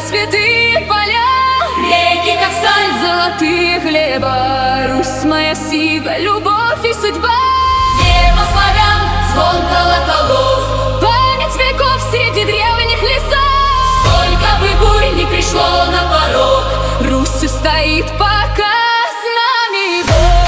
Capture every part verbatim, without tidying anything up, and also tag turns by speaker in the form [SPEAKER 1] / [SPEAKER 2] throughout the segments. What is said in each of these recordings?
[SPEAKER 1] святые поля, реки, как сталь, золотые хлеба. Русь моя сила, любовь и судьба. Небо славян, звон колоколов, память веков среди древних лесов. Сколько бы бурь не пришло на порог, Русь стоит пока с нами Бог.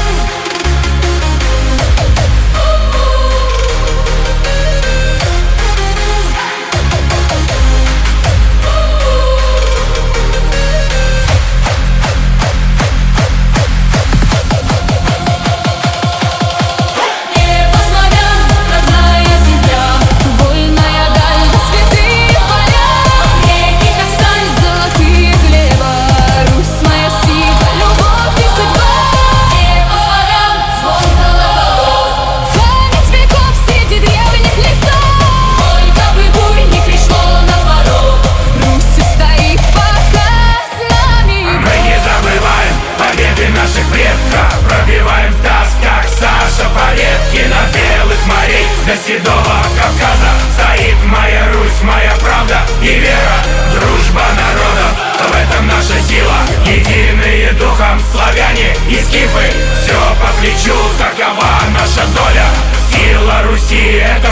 [SPEAKER 2] Пробиваем в таз, как Саша Палетки на белых морей. До седого Кавказа стоит моя Русь, моя правда и вера, дружба народов. В этом наша сила, единые духом славяне и скифы. Все по плечу, такова наша доля. Сила Руси — это